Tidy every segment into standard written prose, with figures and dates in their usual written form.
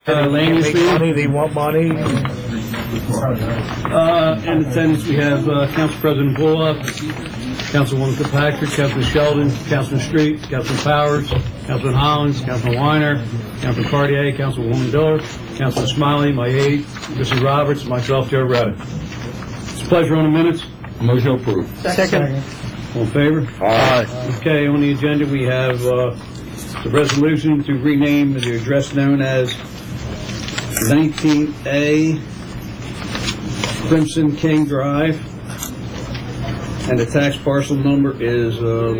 Land use meeting. Money, they want money. In attendance, we have Council President Bullock, Councilwoman Kirkpatrick, Councilman Sheldon, Councilman Street, Councilman Powers, Councilman Hollins, Councilman Weiner, Councilman Cartier, Councilwoman Diller, Councilman Smiley, my aide, Mrs. Roberts, myself, Joe Reddick. It's a pleasure on the minutes. Motion approved. Second. All in favor? Aye. Okay, on the agenda, we have the resolution to rename the address known as 19A Crimson King Drive, and the tax parcel number is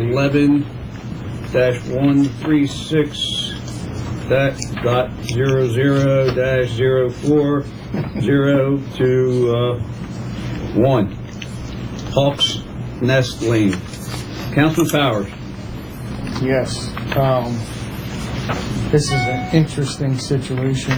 11-136-00-04021 Hawks Nest Lane. Councilman Powers. Yes. This is an interesting situation.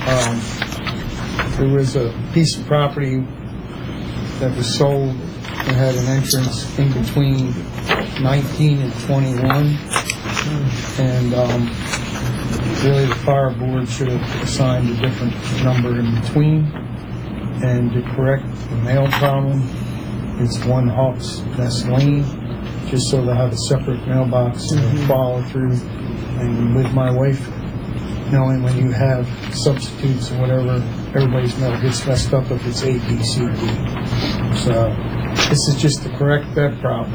There was a piece of property that was sold that had an entrance in between 19 and 21. And really the fire board should have assigned a different number in between. And to correct the mail problem, it's 1 Hawks Nest Lane, just so they have a separate mailbox to follow through. And with my wife, knowing when you have substitutes or whatever, everybody's mail gets messed up if it's A, B, C, D. So this is just to correct that problem.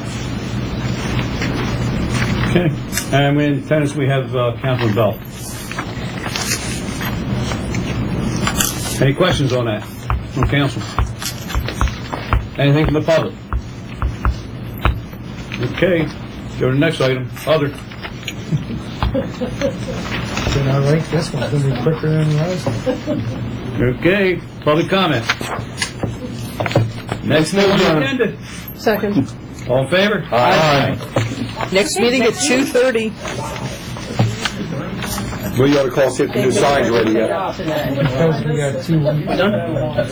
Okay. And in attendance, we have Councilman Bell. Any questions on that from council? Anything from the public? Okay. Go to the next item. Other. Then I like this one. It's going to be quicker than the last one. Okay. Public comment. Next thing on the agenda. Second. All in favor? Aye. Next meeting at 2:30. Well, you ought to call, see if the new sign's ready yet. Tells me we got 2 weeks.